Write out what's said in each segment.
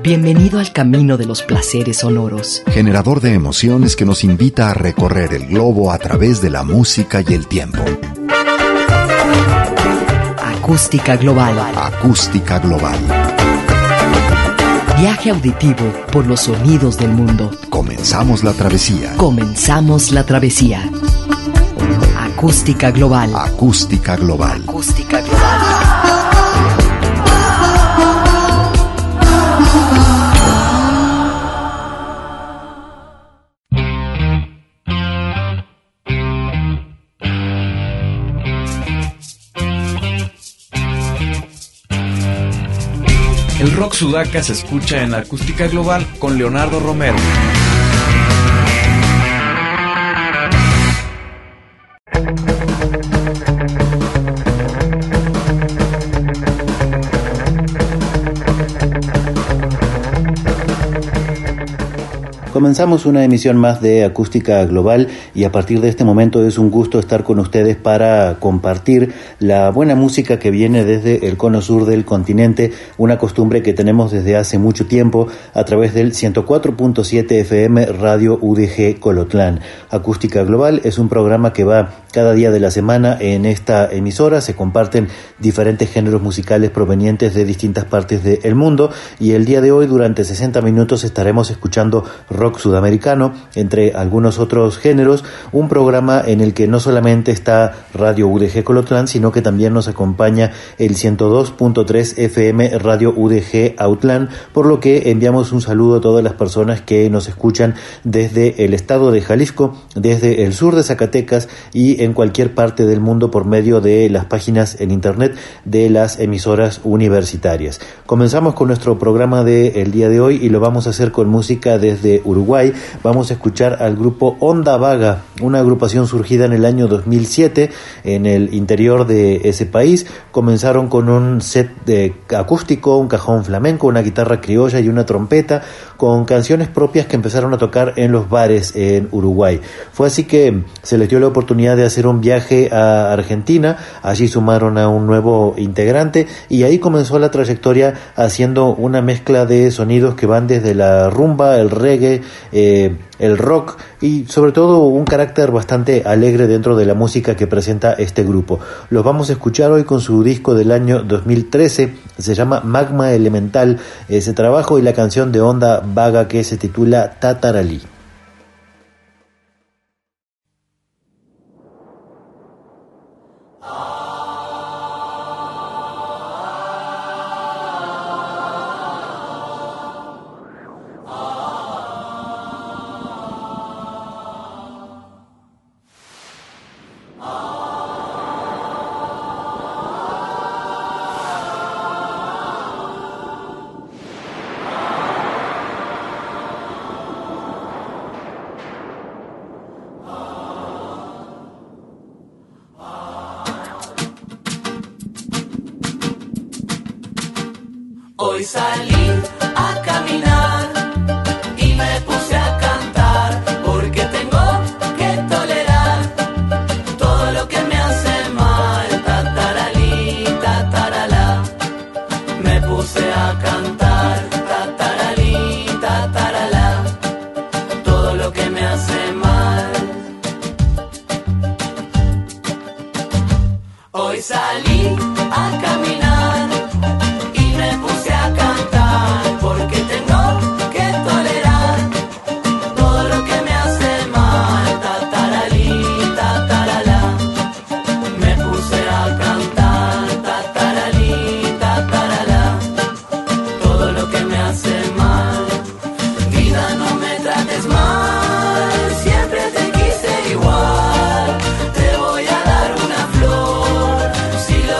Bienvenido al camino de los placeres sonoros. Generador de emociones que nos invita a recorrer el globo a través de la música y el tiempo. Acústica Global. Acústica Global. Viaje auditivo por los sonidos del mundo. Comenzamos la travesía. Comenzamos la travesía. Acústica Global. Acústica Global. Acústica Global. El rock sudaca se escucha en Acústica Global con Leonardo Romero. Comenzamos una emisión más de Acústica Global y a partir de este momento es un gusto estar con ustedes para compartir la buena música que viene desde el cono sur del continente, una costumbre que tenemos desde hace mucho tiempo a través del 104.7 FM Radio UDG Colotlán. Acústica Global es un programa que va cada día de la semana en esta emisora, se comparten diferentes géneros musicales provenientes de distintas partes del mundo y el día de hoy durante 60 minutos estaremos escuchando rock sudamericano, entre algunos otros géneros, un programa en el que no solamente está Radio UDG Colotlán, sino que también nos acompaña el 102.3 FM Radio UDG Autlán, por lo que enviamos un saludo a todas las personas que nos escuchan desde el estado de Jalisco, desde el sur de Zacatecas y en cualquier parte del mundo por medio de las páginas en internet de las emisoras universitarias. Comenzamos con nuestro programa del día de hoy y lo vamos a hacer con música desde Uruguay. Vamos a escuchar al grupo Onda Vaga, una agrupación surgida en el año 2007 en el interior de ese país. Comenzaron con un set de acústico, un cajón flamenco, una guitarra criolla y una trompeta, con canciones propias que empezaron a tocar en los bares en Uruguay. Fue así que se les dio la oportunidad de hacer un viaje a Argentina, allí sumaron a un nuevo integrante y ahí comenzó la trayectoria haciendo una mezcla de sonidos que van desde la rumba, el reggae, el rock y sobre todo un carácter bastante alegre dentro de la música que presenta este grupo. Los vamos a escuchar hoy con su disco del año 2013, se llama Magma Elemental, ese trabajo, y la canción de Onda Vaga que se titula Tataralí. Hoy salí a caminar y me puse a cantar porque tengo que tolerar todo lo que me hace mal. Tataralí, tataralá. Me puse a cantar tataralí, tataralá. Todo lo que me hace mal. Hoy salí a caminar. Porque tengo que tolerar todo lo que me hace mal. Tataralí, tataralá. Me puse a cantar. Tataralí, tataralá. Todo lo que me hace mal. Vida, no me trates mal. Siempre te quise igual. Te voy a dar una flor. Si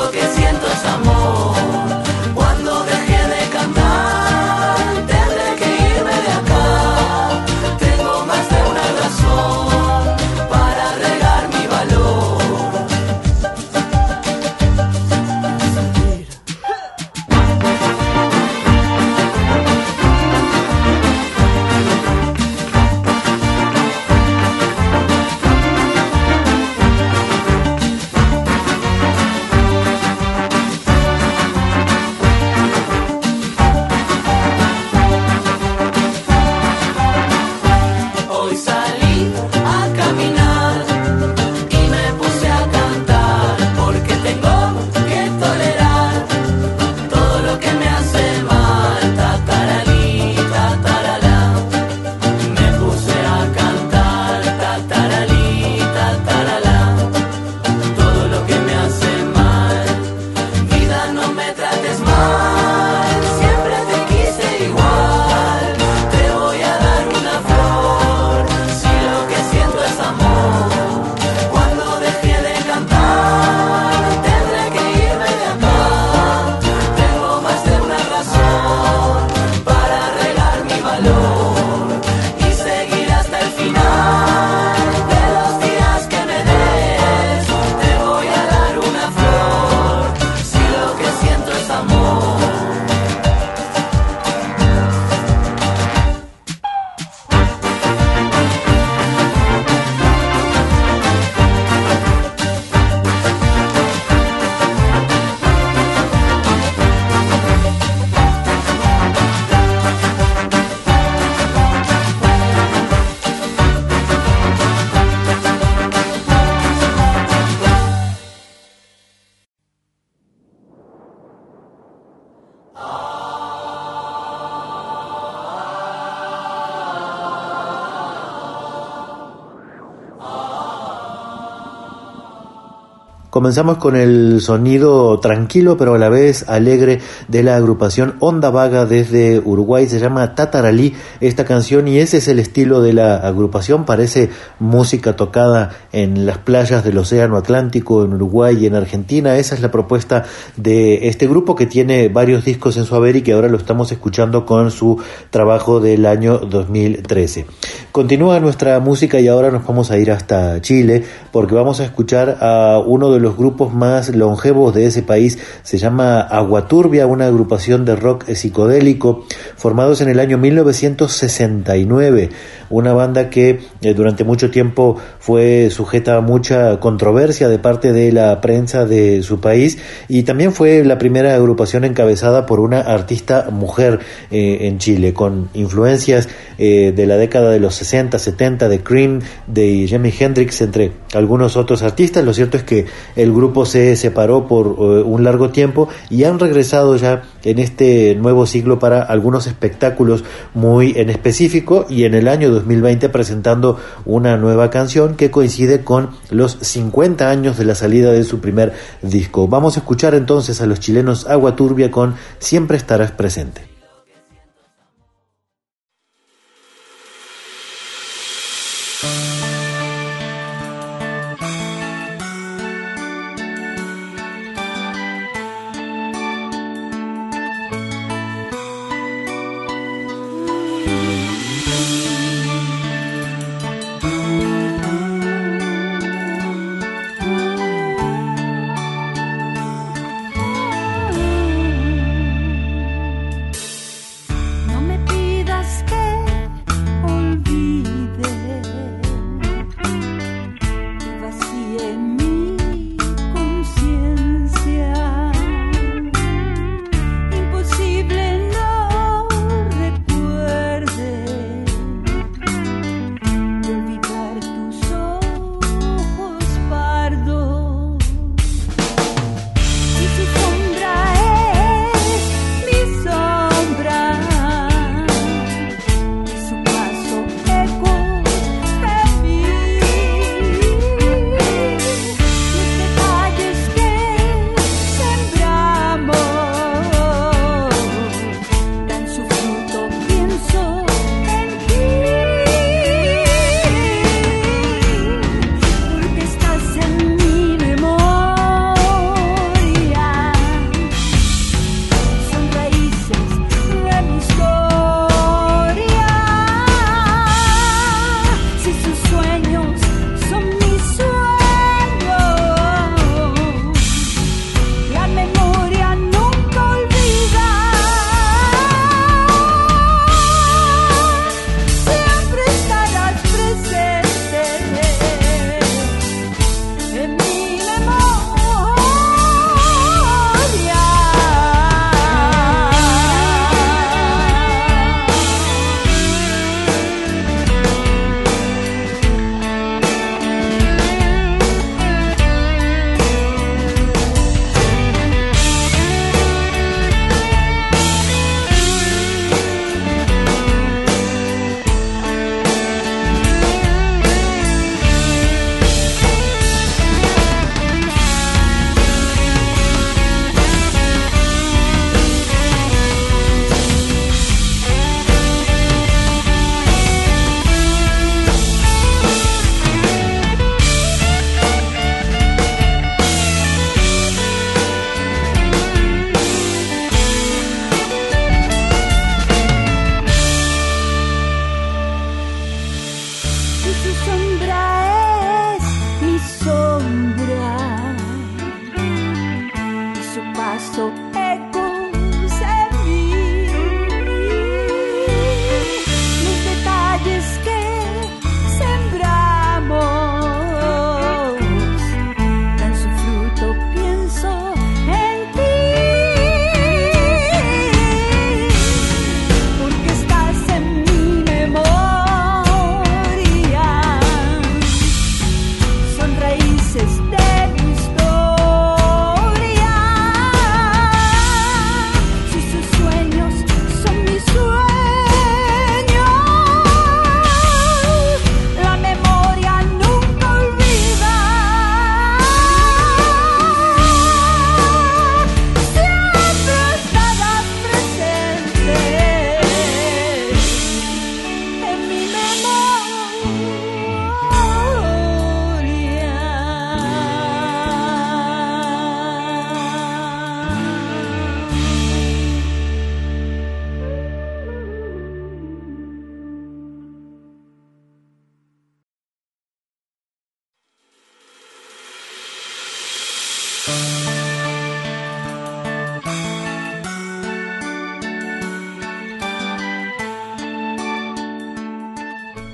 Comenzamos con el sonido tranquilo pero a la vez alegre de la agrupación Onda Vaga desde Uruguay. Se llama Tataralí esta canción y ese es el estilo de la agrupación. Parece música tocada en las playas del Océano Atlántico, en Uruguay y en Argentina. Esa es la propuesta de este grupo que tiene varios discos en su haber y que ahora lo estamos escuchando con su trabajo del año 2013. Continúa nuestra música y ahora nos vamos a ir hasta Chile porque vamos a escuchar a uno de los grupos más longevos de ese país. Se llama Agua Turbia, una agrupación de rock psicodélico formados en el año 1969, una banda que durante mucho tiempo fue sujeta a mucha controversia de parte de la prensa de su país y también fue la primera agrupación encabezada por una artista mujer en Chile, con influencias de la década de los 60, 70, de Cream, de Jimi Hendrix, entre algunos otros artistas. Lo cierto es que el grupo se separó por un largo tiempo y han regresado ya en este nuevo siglo para algunos espectáculos muy en específico y en el año 2020 presentando una nueva canción que coincide con los 50 años de la salida de su primer disco. Vamos a escuchar entonces a los chilenos Agua Turbia con Siempre Estarás Presente.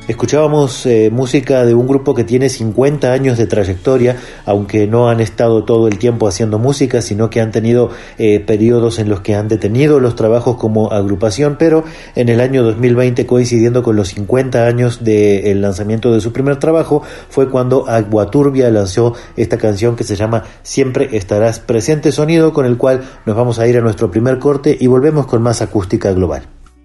Escuchábamos música de un grupo que tiene 50 años de trayectoria, aunque no han estado todo el tiempo haciendo música, sino que han tenido periodos en los que han detenido los trabajos como agrupación, pero en el año 2020, coincidiendo con los 50 años del lanzamiento de su primer trabajo, fue cuando Agua Turbia lanzó esta canción que se llama Siempre Estarás Presente, sonido con el cual nos vamos a ir a nuestro primer corte y volvemos con más Acústica Global.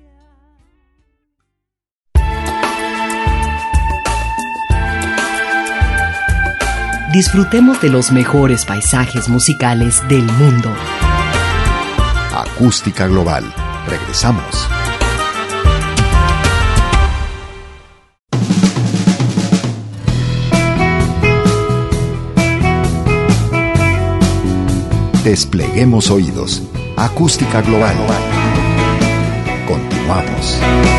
Disfrutemos de los mejores paisajes musicales del mundo. Acústica Global. Regresamos. Despleguemos oídos. Acústica Global. Continuamos.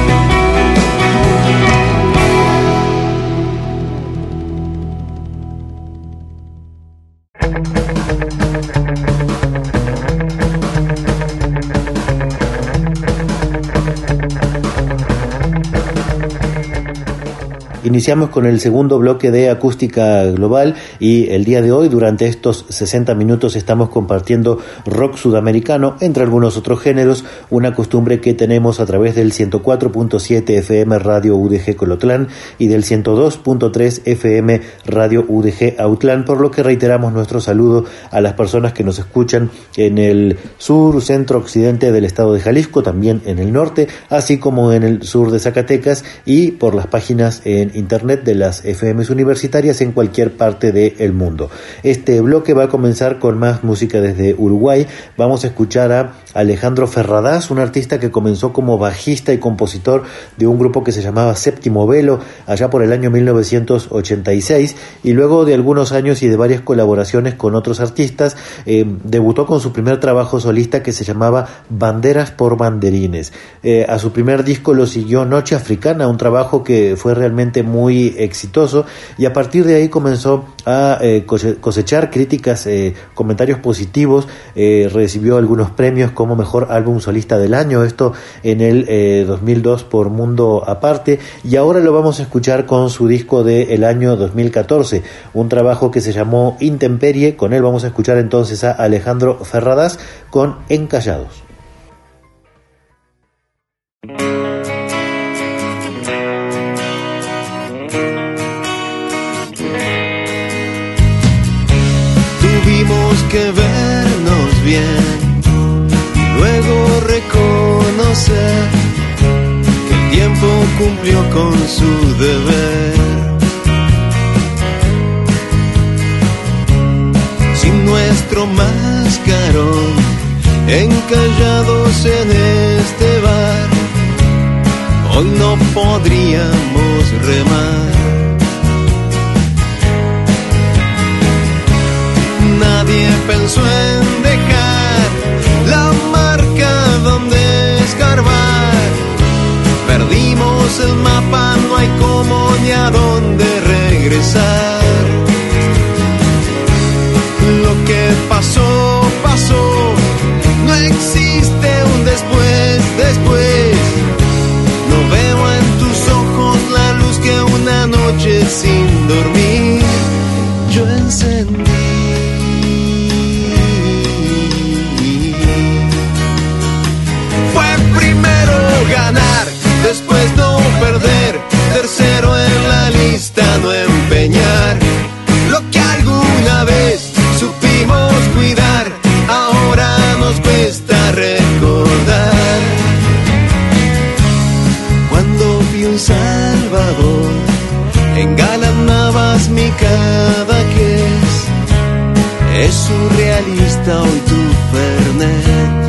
Iniciamos con el segundo bloque de Acústica Global y el día de hoy, durante estos 60 minutos, estamos compartiendo rock sudamericano, entre algunos otros géneros, una costumbre que tenemos a través del 104.7 FM Radio UDG Colotlán y del 102.3 FM Radio UDG Autlán, por lo que reiteramos nuestro saludo a las personas que nos escuchan en el sur, centro, occidente del estado de Jalisco, también en el norte, así como en el sur de Zacatecas y por las páginas en internet de las FMs universitarias en cualquier parte del mundo. Este bloque va a comenzar con más música desde Uruguay. Vamos a escuchar a Alejandro Ferradas, un artista que comenzó como bajista y compositor de un grupo que se llamaba Séptimo Velo allá por el año 1986, y luego de algunos años y de varias colaboraciones con otros artistas, debutó con su primer trabajo solista que se llamaba Banderas por Banderines. A su primer disco lo siguió Noche Africana, un trabajo que fue realmente muy exitoso, y a partir de ahí comenzó a cosechar críticas, comentarios positivos. Recibió algunos premios como Mejor Álbum Solista del Año, esto en el 2002 por Mundo Aparte, y ahora lo vamos a escuchar con su disco del año 2014, un trabajo que se llamó Intemperie. Con él vamos a escuchar entonces a Alejandro Ferradas con Encallados. Que vernos bien y luego reconocer que el tiempo cumplió con su deber. Sin nuestro mascarón, encallados en este bar, hoy no podríamos remar. Nadie pensó en dejar la marca donde escarbar. Perdimos el mapa, no hay cómo ni a dónde regresar. Lo que pasó, pasó. No existe un después. No veo en tus ojos la luz que una noche sin dormir yo encendí. Ganar, después no perder, tercero en la lista no empeñar. Lo que alguna vez supimos cuidar, ahora nos cuesta recordar. Cuando vi un Salvador, engalanabas mi Cadaqués. Es surrealista hoy tu Fernet.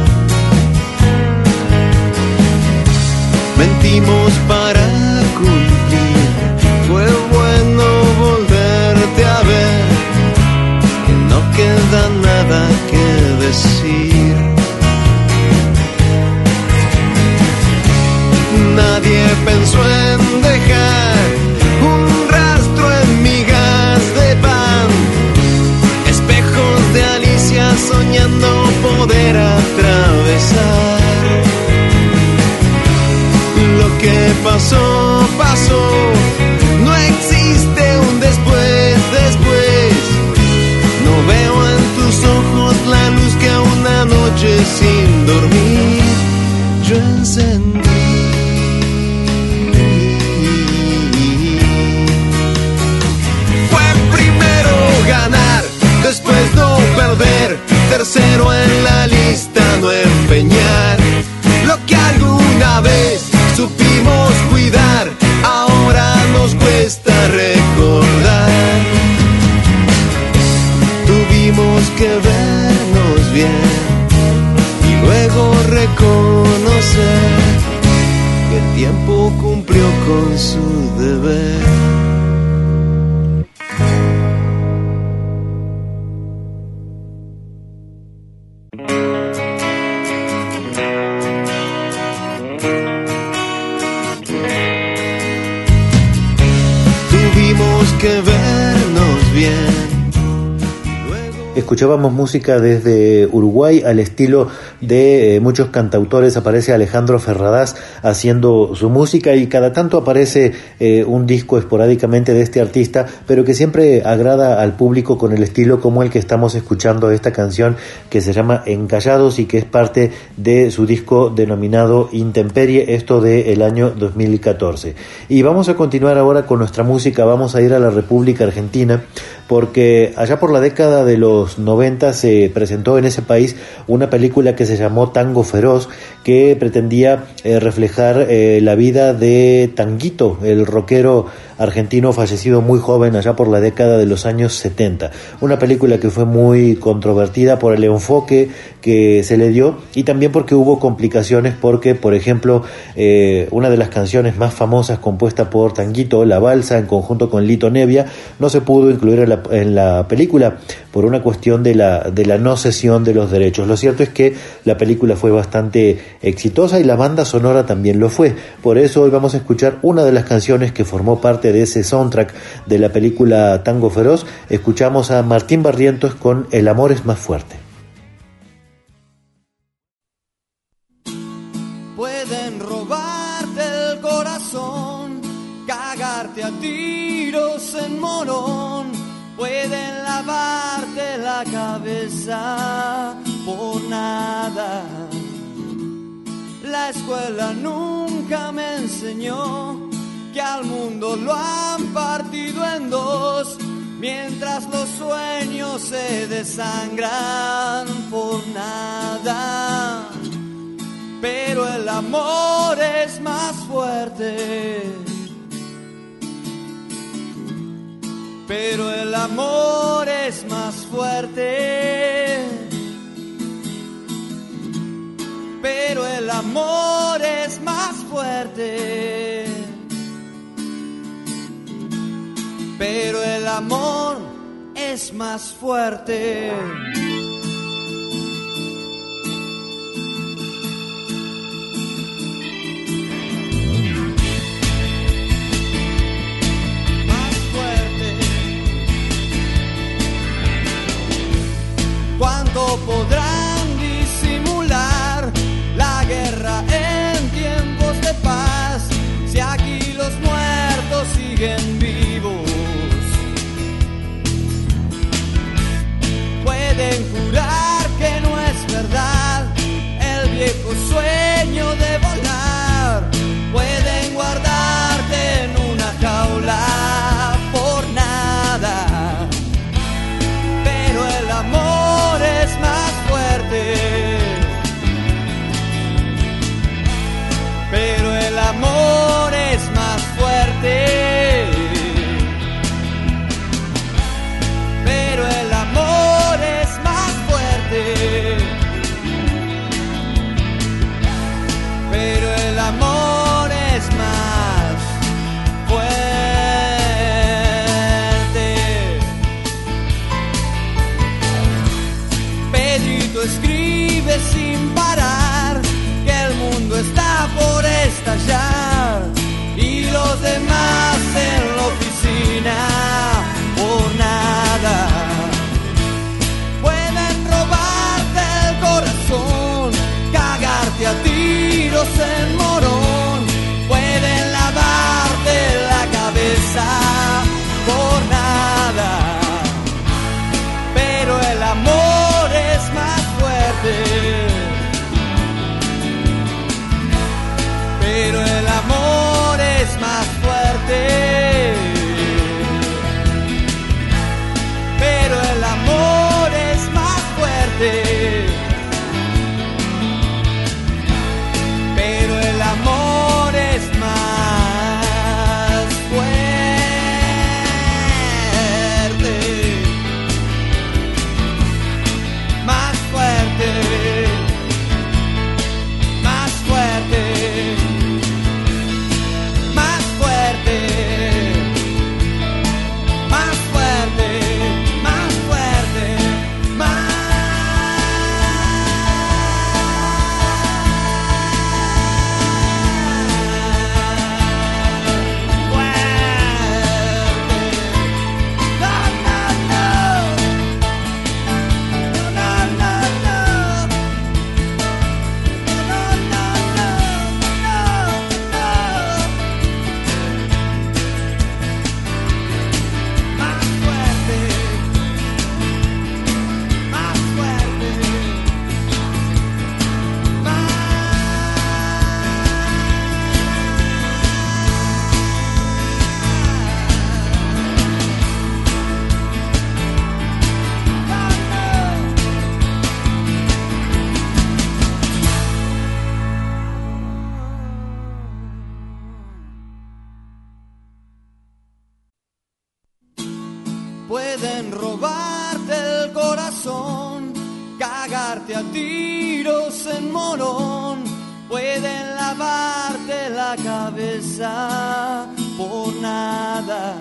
Mentimos para cumplir, fue bueno volverte a ver, que no queda nada que decir. Nadie pensó en dejar un rastro en migas de pan, espejos de Alicia soñando poder atravesar. Lo que pasó tercero en la lista, no empeñar lo que alguna vez supimos cuidar, ahora nos cuesta recordar. Tuvimos que vernos bien y luego reconocer que el tiempo cumplió con su deber. Que vernos bien. Escuchábamos música desde Uruguay al estilo de muchos cantautores. Aparece Alejandro Ferradas haciendo su música y cada tanto aparece un disco esporádicamente de este artista, pero que siempre agrada al público con el estilo como el que estamos escuchando, esta canción que se llama Encallados y que es parte de su disco denominado Intemperie, esto del año 2014. Y vamos a continuar ahora con nuestra música. Vamos a ir a la República Argentina, porque allá por la década de los 90 se presentó en ese país una película que se llamó Tango Feroz, que pretendía reflejar la vida de Tanguito, el rockero argentino fallecido muy joven allá por la década de los años 70. Una película que fue muy controvertida por el enfoque que se le dio y también porque hubo complicaciones, porque por ejemplo una de las canciones más famosas compuesta por Tanguito, La Balsa, en conjunto con Lito Nevia, no se pudo incluir en la película por una cuestión de la no cesión de los derechos. Lo cierto es que la película fue bastante exitosa y la banda sonora también lo fue. Por eso hoy vamos a escuchar una de las canciones que formó parte de ese soundtrack de la película Tango Feroz. Escuchamos a Martín Barrientos con El amor es más fuerte. Pueden robarte el corazón, cagarte a tiros en Morón, pueden lavarte la cabeza por nada. La escuela nunca me enseñó que al mundo lo han partido en dos, mientras los sueños se desangran por nada. Pero el amor es más fuerte. Pero el amor es más fuerte. Pero el amor es más fuerte. Pero el amor es más fuerte. ¿Cuánto podrán disimular la guerra en tiempos de paz si aquí los muertos siguen vivos? Pueden pueden robarte el corazón, cagarte a tiros en Morón, pueden lavarte la cabeza por nada.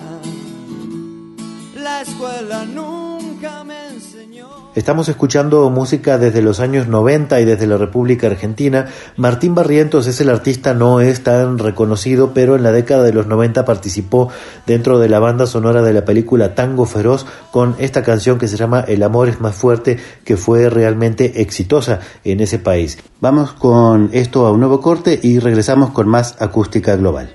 La escuela nunca me enseñó. Estamos escuchando música desde los años 90 y desde la República Argentina. Martín Barrientos es el artista, no es tan reconocido, pero en la década de los 90 participó dentro de la banda sonora de la película Tango Feroz con esta canción que se llama El amor es más fuerte, que fue realmente exitosa en ese país. Vamos con esto a un nuevo corte y regresamos con más Acústica Global.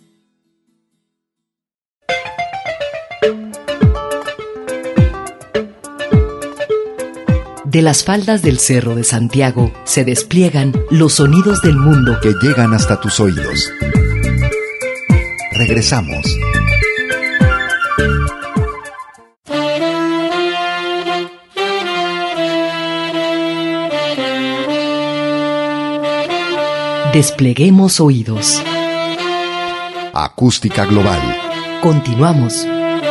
De las faldas del Cerro de Santiago se despliegan los sonidos del mundo que llegan hasta tus oídos. Regresamos. Despleguemos oídos. Acústica Global. Continuamos.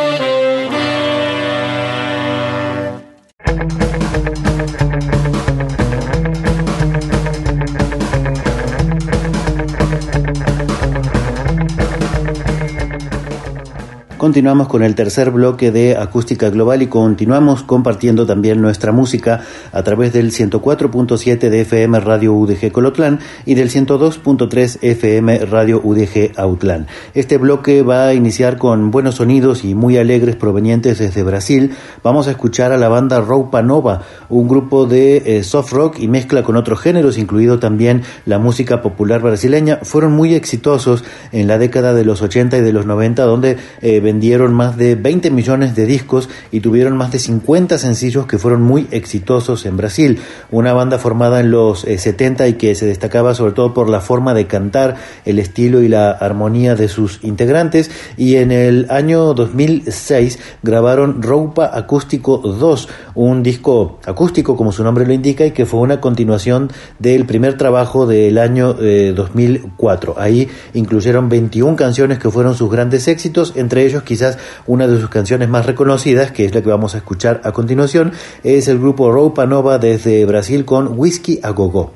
Continuamos con el tercer bloque de Acústica Global y continuamos compartiendo también nuestra música a través del 104.7 de FM Radio UDG Colotlán y del 102.3 FM Radio UDG Autlán. Este bloque va a iniciar con buenos sonidos y muy alegres provenientes desde Brasil. Vamos a escuchar a la banda Roupa Nova, un grupo de soft rock y mezcla con otros géneros, incluido también la música popular brasileña. Fueron muy exitosos en la década de los 80 y de los 90, donde vendieron más de 20 millones de discos y tuvieron más de 50 sencillos que fueron muy exitosos en Brasil. Una banda formada en los 70 y que se destacaba sobre todo por la forma de cantar, el estilo y la armonía de sus integrantes, y en el año 2006 grabaron Roupa Acústico 2, un disco acústico como su nombre lo indica y que fue una continuación del primer trabajo del año 2004. Ahí incluyeron 21 canciones que fueron sus grandes éxitos, entre ellos quizás una de sus canciones más reconocidas, que es la que vamos a escuchar a continuación, es el grupo Roupa Nova desde Brasil con Whisky a Gogó.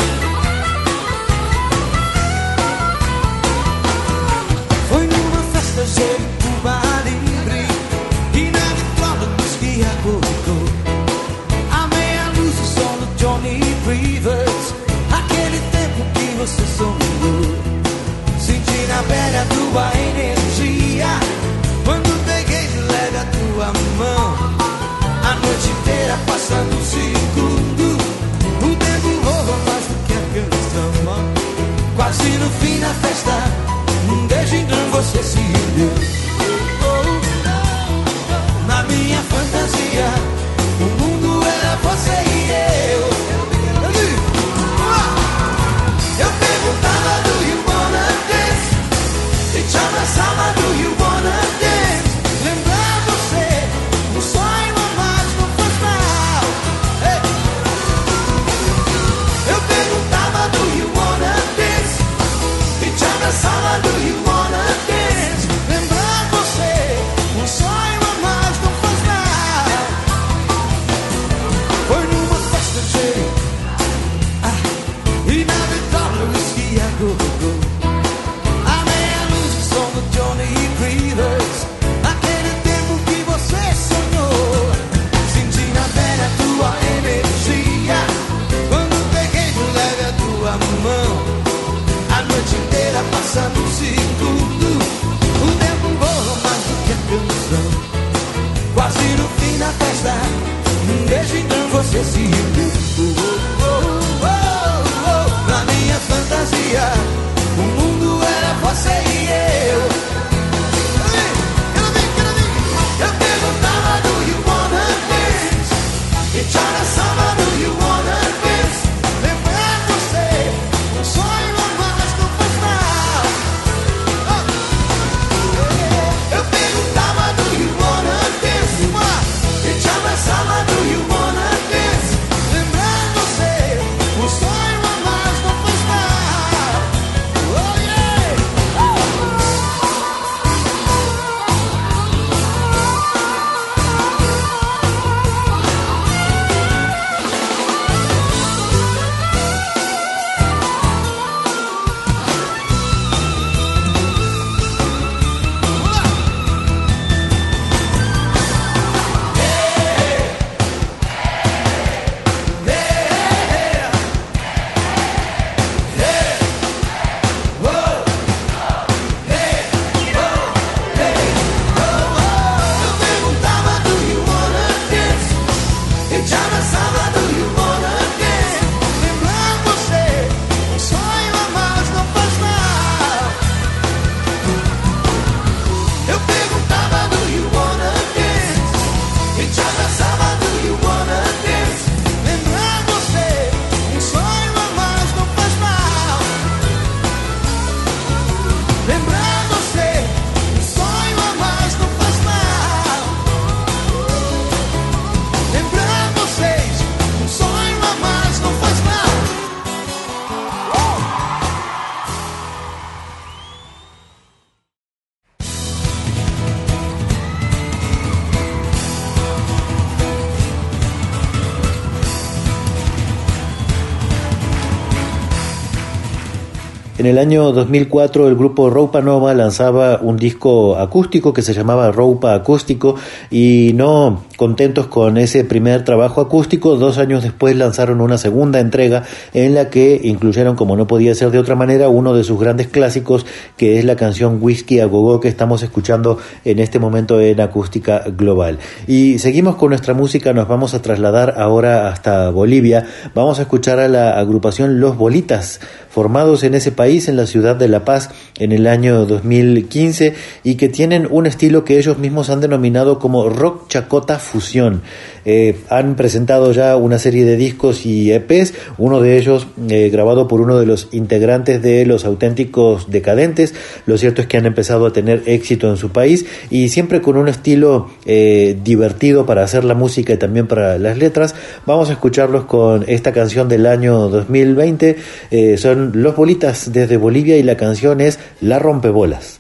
Foi numa festa En el año 2004 el grupo Roupa Nova lanzaba un disco acústico que se llamaba Roupa Acústico, y no contentos con ese primer trabajo acústico, 2 años después lanzaron una segunda entrega en la que incluyeron, como no podía ser de otra manera, uno de sus grandes clásicos, que es la canción Whisky a Go-Go, que estamos escuchando en este momento en Acústica Global. Y seguimos con nuestra música, nos vamos a trasladar ahora hasta Bolivia. Vamos a escuchar a la agrupación Los Bolitas, formados en ese país, en la ciudad de La Paz, en el año 2015, y que tienen un estilo que ellos mismos han denominado como rock chacota fusión. Han presentado ya una serie de discos y EPs, uno de ellos grabado por uno de los integrantes de Los Auténticos Decadentes. Lo cierto es que han empezado a tener éxito en su país, y siempre con un estilo divertido para hacer la música y también para las letras. Vamos a escucharlos con esta canción del año 2020. Son Los Bolitas desde Bolivia y la canción es La Rompebolas.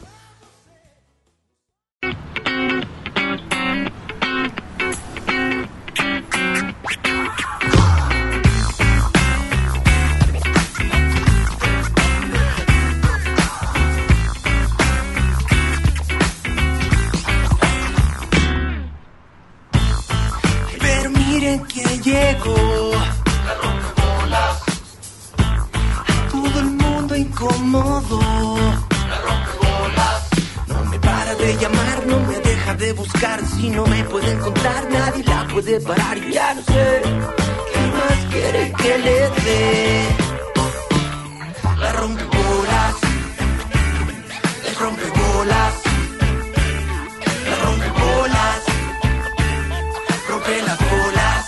Pero miren que llegó la rompebolas. Todo el mundo incómodo. La rompebolas. No me para de llamar, no me deja de buscar. Si no me puede encontrar, nadie la puede parar. Y ya no sé qué más quiere que le dé. La rompebolas. El rompebolas. La rompebolas. Rompe las bolas.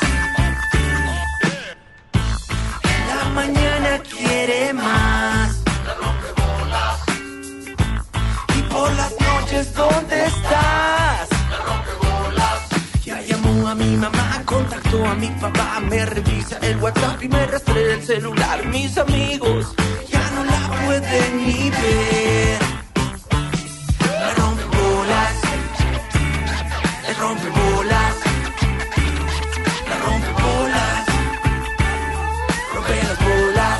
En la mañana quiere más. La rompebolas. Y por las noches, ¿dónde estás? La rompebolas. Ya llamó a mi mamá, contactó a mi papá, me revisa el WhatsApp y me rastrea el celular. Mis amigos ya no la pueden ni ver. La rompebolas. El rompebolas. La rompebolas. Rompe las bolas.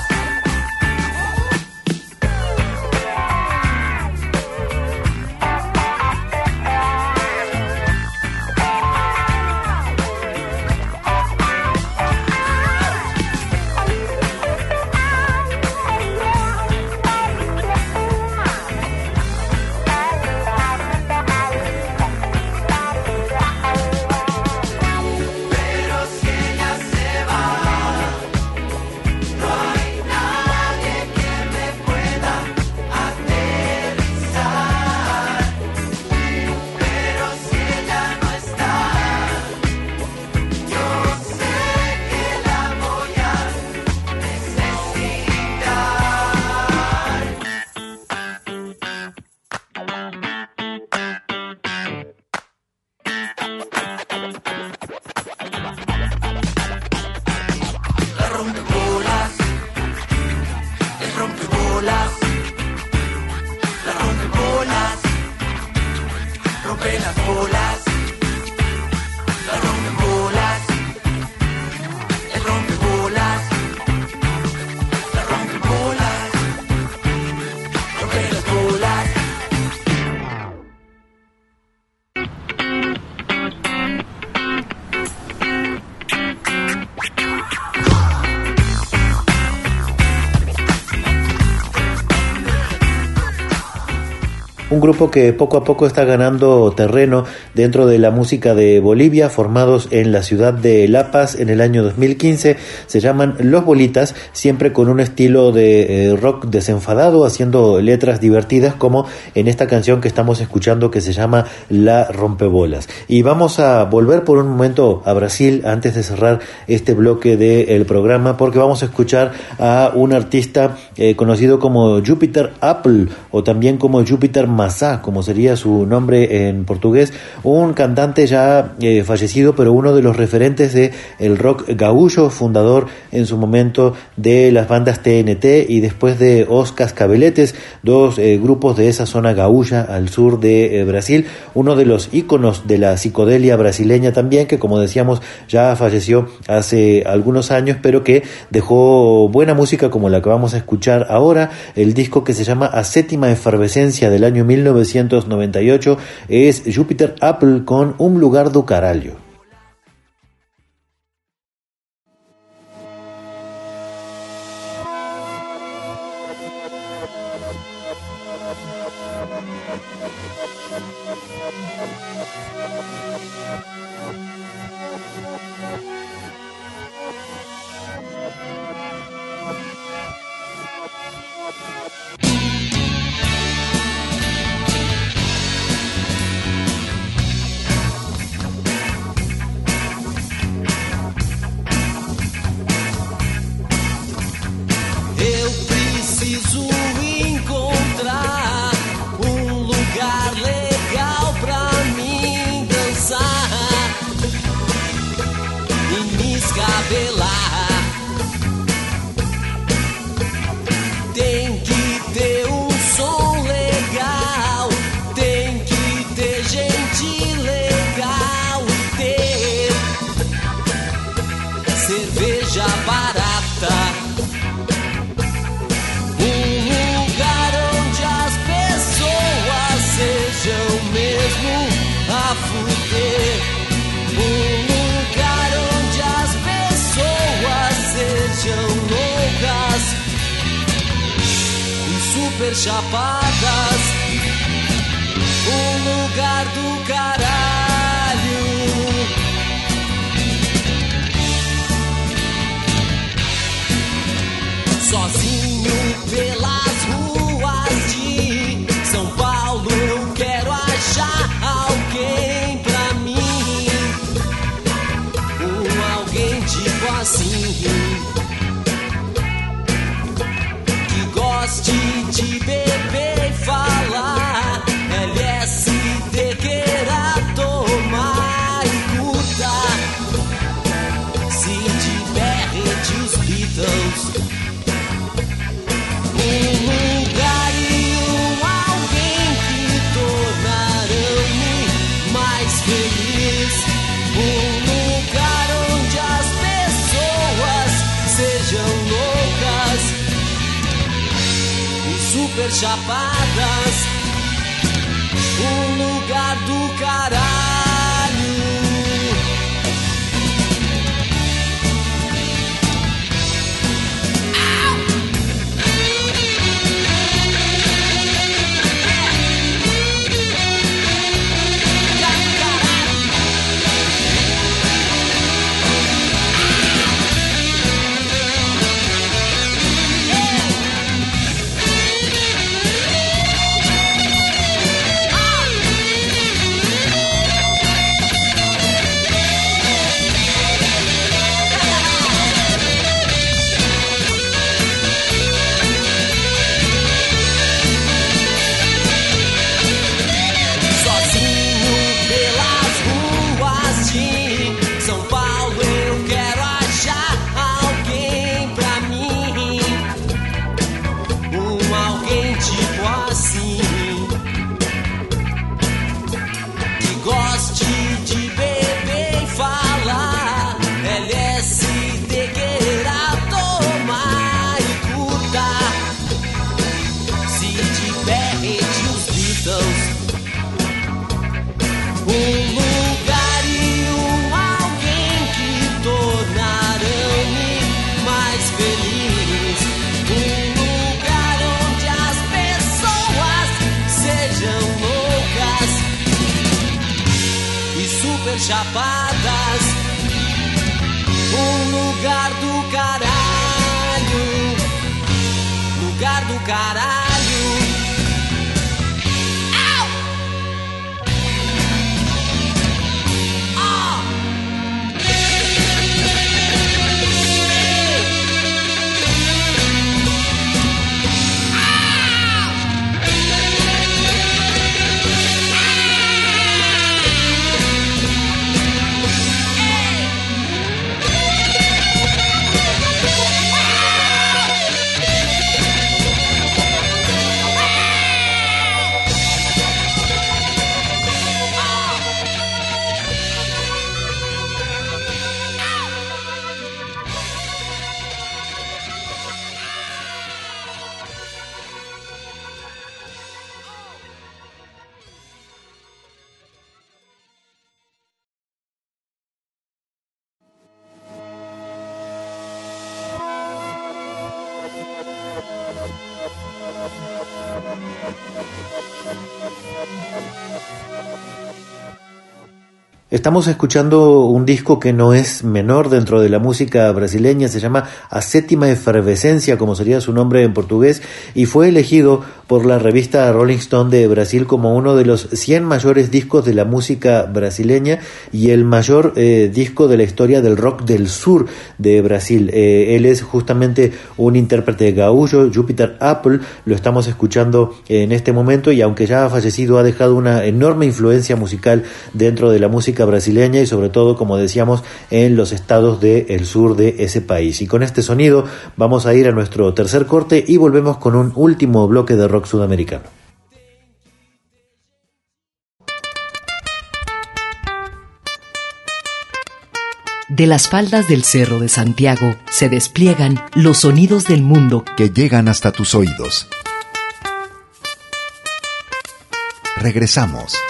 Un grupo que poco a poco está ganando terreno dentro de la música de Bolivia, formados en la ciudad de La Paz en el año 2015, se llaman Los Bolitas, siempre con un estilo de rock desenfadado, haciendo letras divertidas como en esta canción que estamos escuchando que se llama La Rompebolas. Y vamos a volver por un momento a Brasil antes de cerrar este bloque del programa, porque vamos a escuchar a un artista conocido como Jupiter Apple o también como Jupiter Massá, como sería su nombre en portugués, un cantante ya fallecido, pero uno de los referentes de el rock gaúcho, fundador en su momento de las bandas TNT y después de Os Cascabeletes, dos grupos de esa zona gaúcha al sur de Brasil, uno de los íconos de la psicodelia brasileña también, que como decíamos ya falleció hace algunos años, pero que dejó buena música como la que vamos a escuchar ahora. El disco, que se llama A Sétima Efervescencia, del año 1998, es Júpiter Apple con Un Lugar do Caralho. Chapadas, um lugar do caralho. Sozinho pelas ruas de São Paulo, eu quero achar alguém pra mim, alguém tipo assim, que goste de beber e falar, LSD queira tomar e curtar. Se tiver rede os Beatles, um lugar e alguém que tornarão-me mais feliz, lugar onde as pessoas sejam loucas, super chapadas, lugar do caralho. Chapadas, lugar do caralho, lugar do caralho. Estamos escuchando un disco que no es menor dentro de la música brasileña, se llama A Sétima Efervescencia, como sería su nombre en portugués, y fue elegido por la revista Rolling Stone de Brasil como uno de los 100 mayores discos de la música brasileña y el mayor disco de la historia del rock del sur de Brasil. Él es justamente un intérprete gaúcho, Jupiter Apple, lo estamos escuchando en este momento y aunque ya ha fallecido ha dejado una enorme influencia musical dentro de la música brasileña y sobre todo, como decíamos, en los estados del sur de ese país. Y con este sonido vamos a ir a nuestro tercer corte y volvemos con un último bloque de rock sudamericano. De las faldas del Cerro de Santiago se despliegan los sonidos del mundo que llegan hasta tus oídos. Regresamos.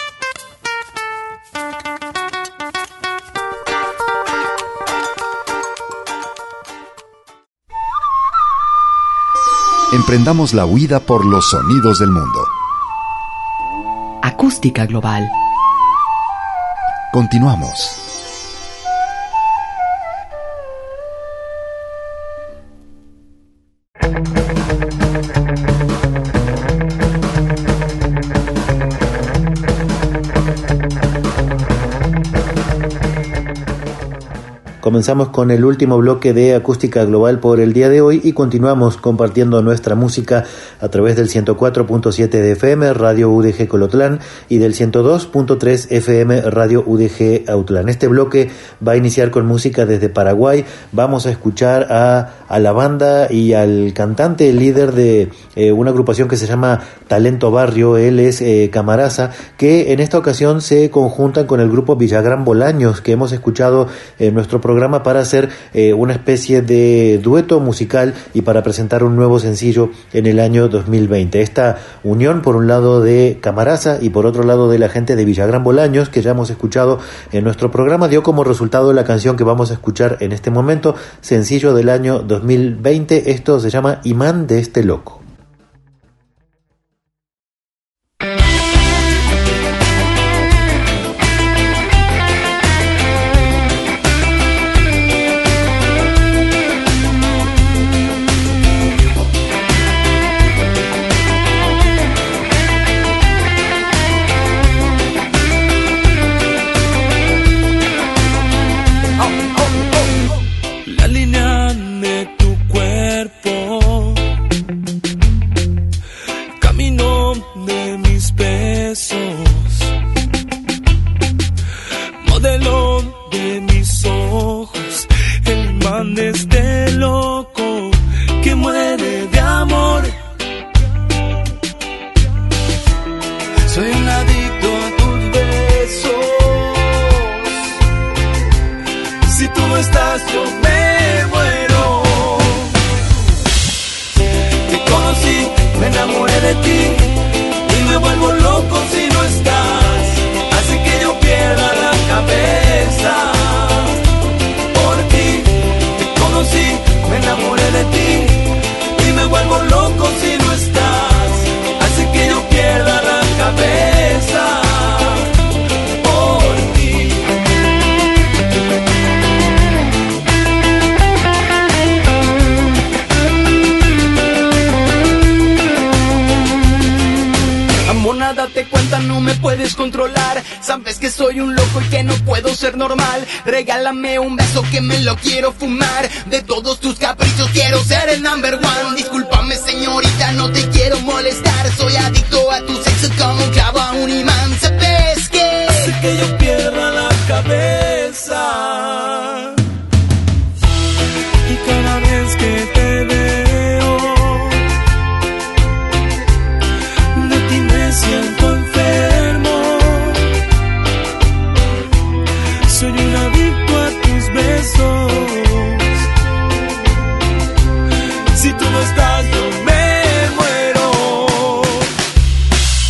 Emprendamos la huida por los sonidos del mundo. Acústica Global. Continuamos. Comenzamos con el último bloque de Acústica Global por el día de hoy y continuamos compartiendo nuestra música a través del 104.7 de FM Radio UDG Colotlán y del 102.3 FM Radio UDG Autlán. Este bloque va a iniciar con música desde Paraguay. Vamos a escuchar a la banda y al cantante, el líder de una agrupación que se llama Talento Barrio. Él es Camaraza, que en esta ocasión se conjuntan con el grupo Villagrán Bolaños, que hemos escuchado en nuestro programa para hacer una especie de dueto musical y para presentar un nuevo sencillo en el año 2020. Esta unión, por un lado de Camaraza y por otro lado de la gente de Villagrán Bolaños, que ya hemos escuchado en nuestro programa, dio como resultado la canción que vamos a escuchar en este momento, sencillo del año 2020. Esto se llama Imán de este loco. Regálame un beso que me lo quiero fumar. De todos tus caprichos quiero ser el number one. Discúlpame señorita, no te quiero molestar. Soy adicto a tu sexo como un clavo a un imán. ¿Sabes qué? Hace que yo pierda la cabeza. Y cada vez que te veo, de ti me siento enfermo. Soy un adicto a tus besos. Si tú no estás, yo me muero.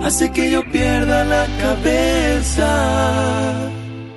hace que yo pierda la cabeza.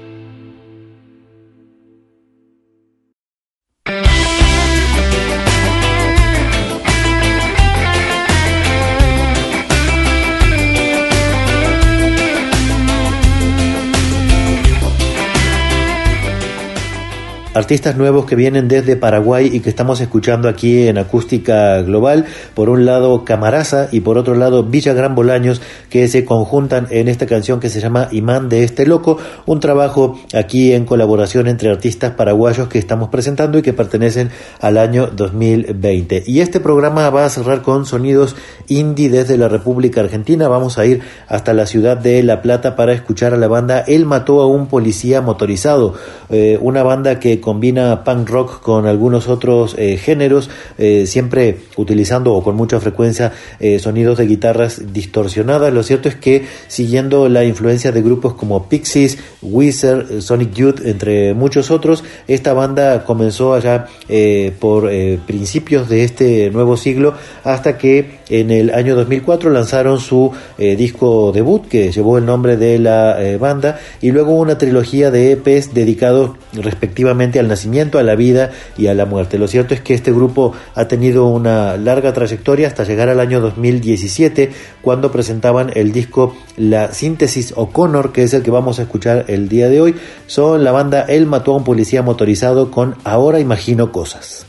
Artistas nuevos que vienen desde Paraguay y que estamos escuchando aquí en Acústica Global. Por un lado Camaraza y por otro lado Villa Gran Bolaños, que se conjuntan en esta canción que se llama Imán de este loco, un trabajo aquí en colaboración entre artistas paraguayos que estamos presentando y que pertenecen al año 2020. Y este programa va a cerrar con sonidos indie desde la República Argentina. Vamos a ir hasta la ciudad de La Plata para escuchar a la banda Él mató a un policía motorizado, una banda que combina punk rock con algunos otros géneros, siempre utilizando o con mucha frecuencia sonidos de guitarras distorsionadas. Lo cierto es que siguiendo la influencia de grupos como Pixies, Weezer, Sonic Youth, entre muchos otros, esta banda comenzó allá por principios de este nuevo siglo, hasta que en el año 2004 lanzaron su disco debut, que llevó el nombre de la banda, y luego una trilogía de EPs dedicados respectivamente al nacimiento, a la vida y a la muerte. Lo cierto es que este grupo ha tenido una larga trayectoria hasta llegar al año 2017, cuando presentaban el disco La Síntesis O'Connor, que es el que vamos a escuchar el día de hoy. Son la banda Él mató a un policía motorizado con Ahora imagino cosas.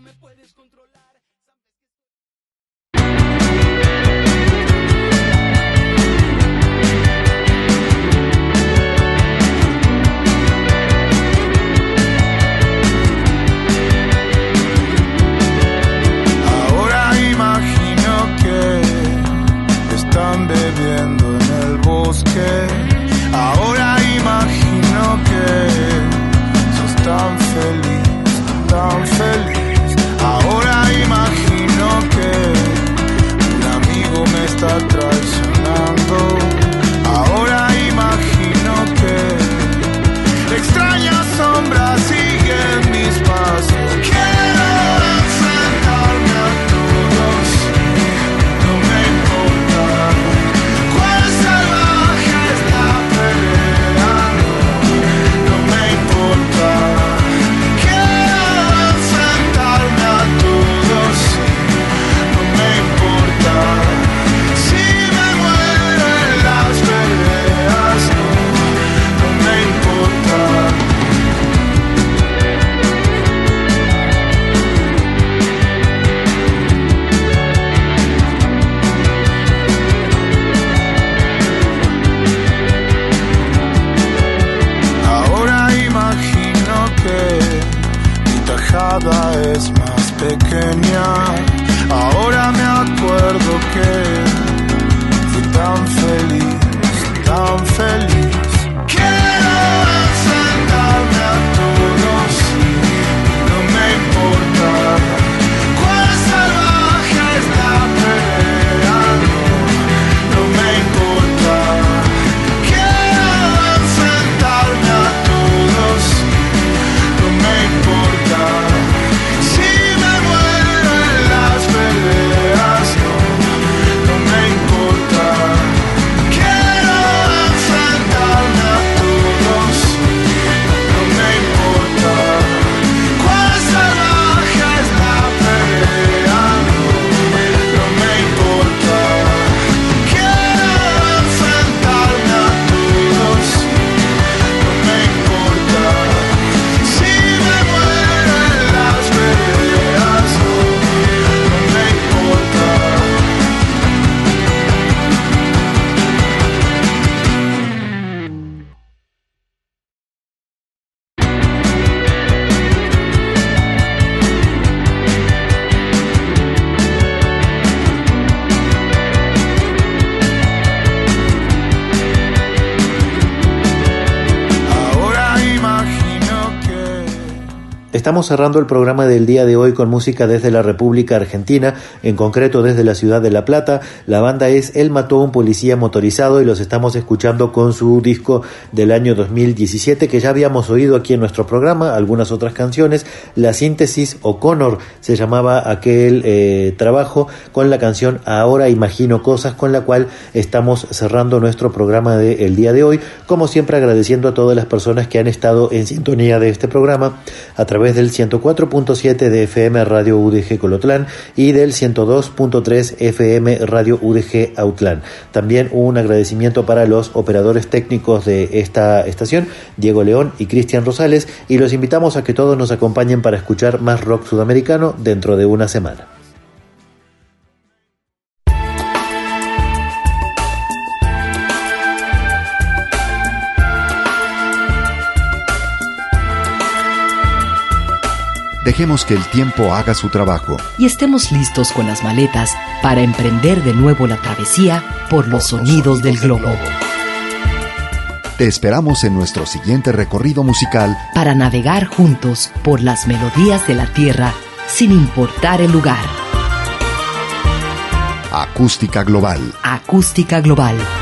Ahora imagino que sos tan feliz. Ahora imagino que un amigo me está traicionando. Ahora imagino que extrañas sombras siguen mis pasos. Quiero enfrentarme a todos, no me importa cuál salvaje es la pelea, no me importa. Quiero enfrentarme a todos, no me importa. Si me muero en las peleas, no me importa. Ahora imagino que mi tajada es más pequeña. Ahora me acuerdo que fui tan feliz. Quiero enfrentarme a todos, no me importa cuál salvaje es la pelea, no me importa. Quiero enfrentarme a todos, no me importa. Si me muero en las peleas, no me importa. Quiero enfrentarme Estamos cerrando el programa del día de hoy con música desde la República Argentina, en concreto desde la ciudad de La Plata. La banda es Él mató a un policía motorizado y los estamos escuchando con su disco del año 2017 que ya habíamos oído aquí en nuestro programa, algunas otras canciones. La Síntesis O'Connor se llamaba aquel trabajo, con la canción Ahora Imagino Cosas, con la cual estamos cerrando nuestro programa del día de hoy. Como siempre, agradeciendo a todas las personas que han estado en sintonía de este programa a través del 104.7 de FM Radio UDG Colotlán y del 102.3 FM Radio UDG Autlán. También un agradecimiento para los operadores técnicos de esta estación, Diego León y Cristian Rosales, y los invitamos a que todos nos acompañen para escuchar más rock sudamericano dentro de una semana. Dejemos que el tiempo haga su trabajo. Y estemos listos con las maletas para emprender de nuevo la travesía por los sonidos del globo. Te esperamos en nuestro siguiente recorrido musical para navegar juntos por las melodías de la tierra sin importar el lugar. Acústica Global. Acústica Global.